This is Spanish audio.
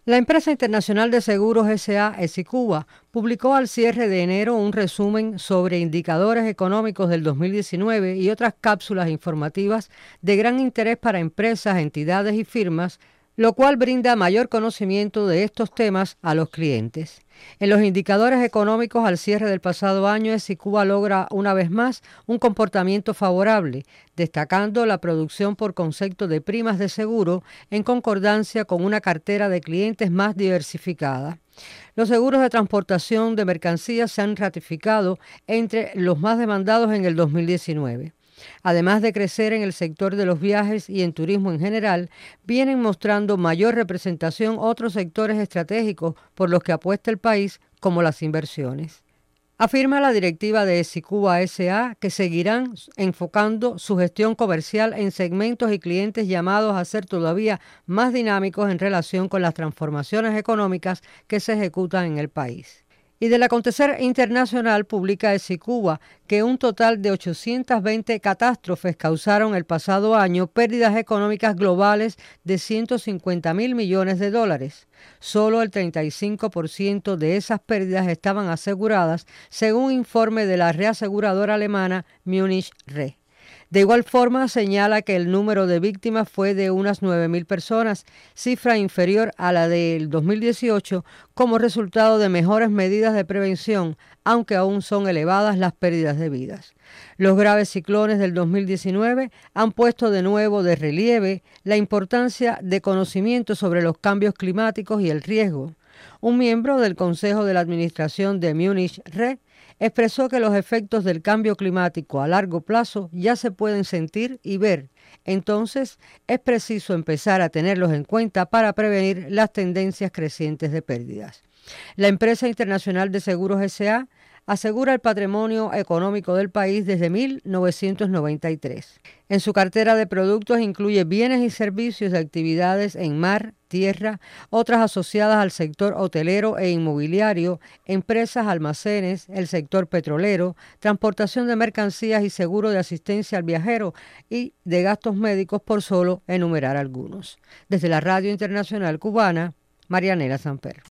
La empresa internacional de seguros S.A. Esicuba publicó al cierre de enero un resumen sobre indicadores económicos del 2019 y otras cápsulas informativas de gran interés para empresas, entidades y firmas, lo cual brinda mayor conocimiento de estos temas a los clientes. En los indicadores económicos al cierre del pasado año, Esicuba logra una vez más un comportamiento favorable, destacando la producción por concepto de primas de seguro en concordancia con una cartera de clientes más diversificada. Los seguros de transportación de mercancías se han ratificado entre los más demandados en el 2019. Además de crecer en el sector de los viajes y en turismo en general, vienen mostrando mayor representación otros sectores estratégicos por los que apuesta el país, como las inversiones. Afirma la directiva de Esicuba S.A. que seguirán enfocando su gestión comercial en segmentos y clientes llamados a ser todavía más dinámicos en relación con las transformaciones económicas que se ejecutan en el país. Y del acontecer internacional publica Esicuba que un total de 820 catástrofes causaron el pasado año pérdidas económicas globales de 150.000 millones de dólares. Solo el 35% de esas pérdidas estaban aseguradas, según informe de la reaseguradora alemana Munich Re. De igual forma, señala que el número de víctimas fue de unas 9.000 personas, cifra inferior a la del 2018, como resultado de mejores medidas de prevención, aunque aún son elevadas las pérdidas de vidas. Los graves ciclones del 2019 han puesto de nuevo de relieve la importancia de conocimiento sobre los cambios climáticos y el riesgo. Un miembro del Consejo de la Administración de Munich Re expresó que los efectos del cambio climático a largo plazo ya se pueden sentir y ver. Entonces, es preciso empezar a tenerlos en cuenta para prevenir las tendencias crecientes de pérdidas. La empresa internacional de seguros S.A. asegura el patrimonio económico del país desde 1993. En su cartera de productos incluye bienes y servicios de actividades en mar, tierra, otras asociadas al sector hotelero e inmobiliario, empresas, almacenes, el sector petrolero, transportación de mercancías y seguro de asistencia al viajero y de gastos médicos, por solo enumerar algunos. Desde la Radio Internacional Cubana, Marianela Samper.